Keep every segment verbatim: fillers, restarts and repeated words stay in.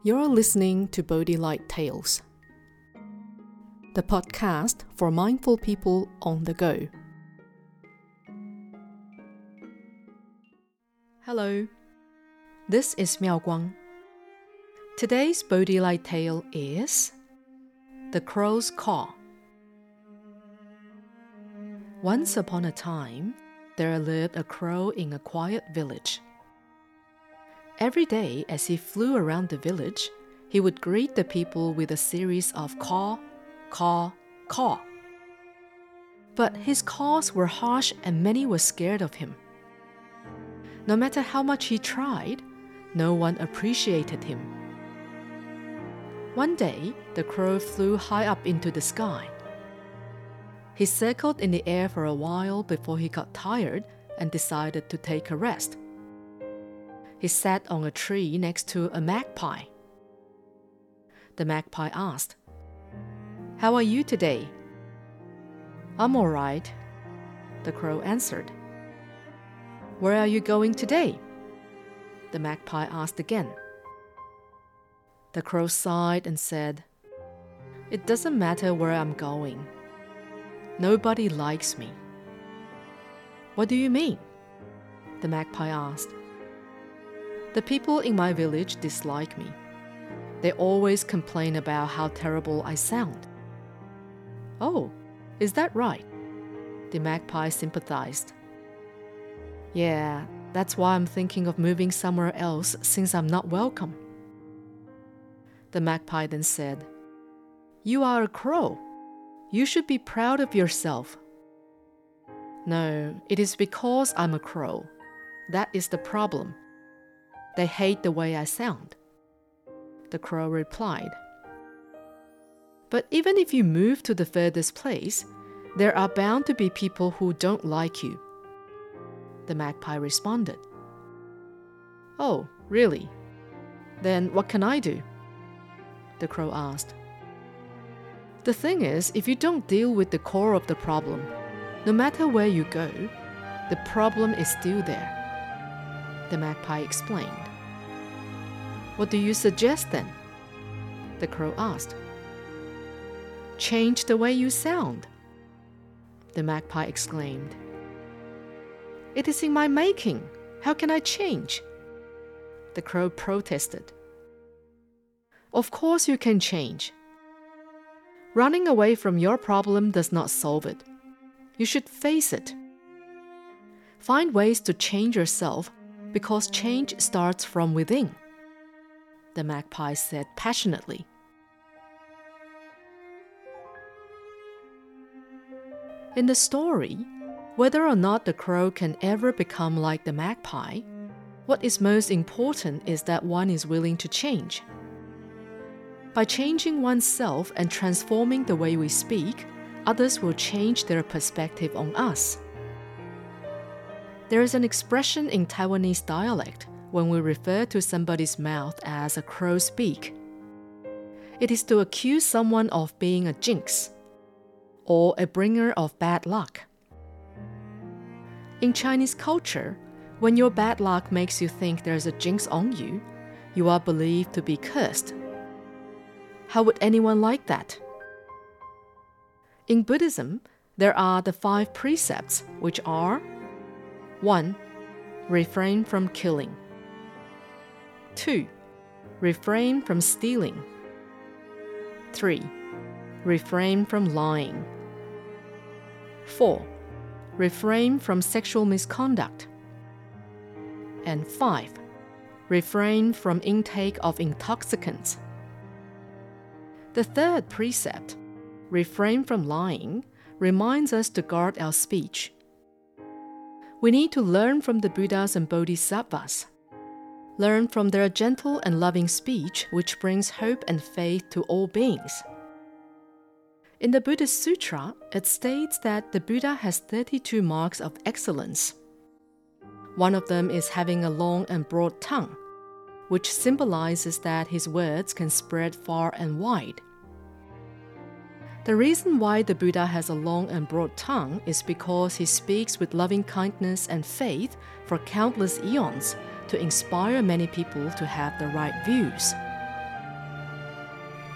You're listening to Bodhi Light Tales, the podcast for mindful people on the go. Hello, this is Miao Guang. Today's Bodhi Light Tale is The Crow's Caw. Once upon a time, there lived a crow in a quiet village. Every day, as he flew around the village, he would greet the people with a series of caw, caw, caw. But his caws were harsh and many were scared of him. No matter how much he tried, no one appreciated him. One day, the crow flew high up into the sky. He circled in the air for a while before he got tired and decided to take a rest. He sat on a tree next to a magpie. The magpie asked, "How are you today?" "I'm all right," the crow answered. "Where are you going today?" the magpie asked again. The crow sighed and said, "It doesn't matter where I'm going. Nobody likes me." "What do you mean?" the magpie asked. "The people in my village dislike me. They always complain about how terrible I sound." "Oh, is that right?" the magpie sympathized. "Yeah, that's why I'm thinking of moving somewhere else since I'm not welcome." The magpie then said, "You are a crow. You should be proud of yourself." "No, it is because I'm a crow. That is the problem. They hate the way I sound," the crow replied. "But even if you move to the furthest place, there are bound to be people who don't like you," the magpie responded. "Oh, really? Then what can I do?" the crow asked. "The thing is, if you don't deal with the core of the problem, no matter where you go, the problem is still there," the magpie explained. "What do you suggest then?" the crow asked. "Change the way you sound," the magpie exclaimed. "It is in my making. How can I change?" the crow protested. "Of course you can change. Running away from your problem does not solve it. You should face it. Find ways to change yourself because change starts from within," the magpie said passionately. In the story, whether or not the crow can ever become like the magpie, what is most important is that one is willing to change. By changing oneself and transforming the way we speak, others will change their perspective on us. There is an expression in Taiwanese dialect when we refer to somebody's mouth as a crow's beak. It is to accuse someone of being a jinx or a bringer of bad luck. In Chinese culture, when your bad luck makes you think there's a jinx on you, you are believed to be cursed. How would anyone like that? In Buddhism, there are the five precepts, which are: one. Refrain from killing. two. Refrain from stealing. three. Refrain from lying. four. Refrain from sexual misconduct. And five. Refrain from intake of intoxicants. The third precept, refrain from lying, reminds us to guard our speech. We need to learn from the Buddhas and Bodhisattvas. Learn from their gentle and loving speech, which brings hope and faith to all beings. In the Buddhist Sutra, it states that the Buddha has thirty-two marks of excellence. One of them is having a long and broad tongue, which symbolizes that his words can spread far and wide. The reason why the Buddha has a long and broad tongue is because he speaks with loving kindness and faith for countless eons to inspire many people to have the right views.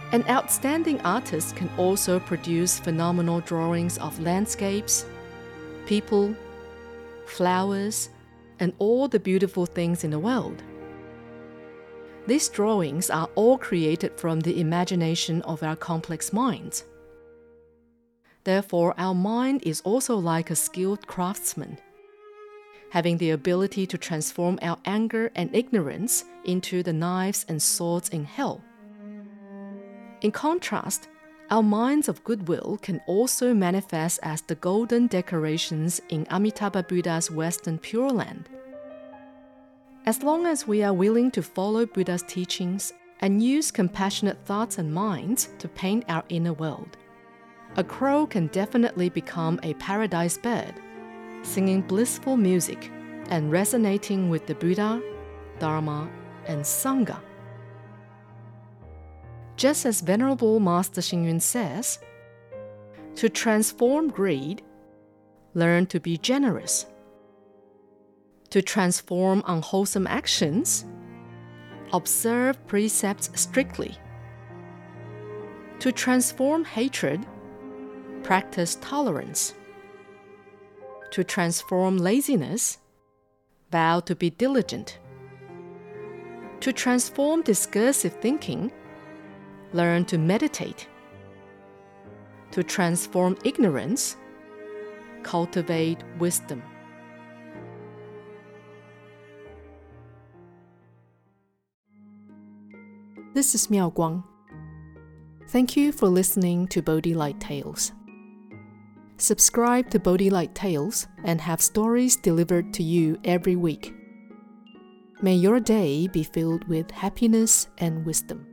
An outstanding artist can also produce phenomenal drawings of landscapes, people, flowers, and all the beautiful things in the world. These drawings are all created from the imagination of our complex minds. Therefore, our mind is also like a skilled craftsman, having the ability to transform our anger and ignorance into the knives and swords in hell. In contrast, our minds of goodwill can also manifest as the golden decorations in Amitabha Buddha's Western Pure Land. As long as we are willing to follow Buddha's teachings and use compassionate thoughts and minds to paint our inner world, a crow can definitely become a paradise bird, singing blissful music and resonating with the Buddha, Dharma, and Sangha. Just as Venerable Master Xing Yun says, to transform greed, learn to be generous. To transform unwholesome actions, observe precepts strictly. To transform hatred, practice tolerance. To transform laziness, vow to be diligent. To transform discursive thinking, learn to meditate. To transform ignorance, cultivate wisdom. This is Miao Guang. Thank you for listening to Bodhi Light Tales. Subscribe to Bodhi Light Tales and have stories delivered to you every week. May your day be filled with happiness and wisdom.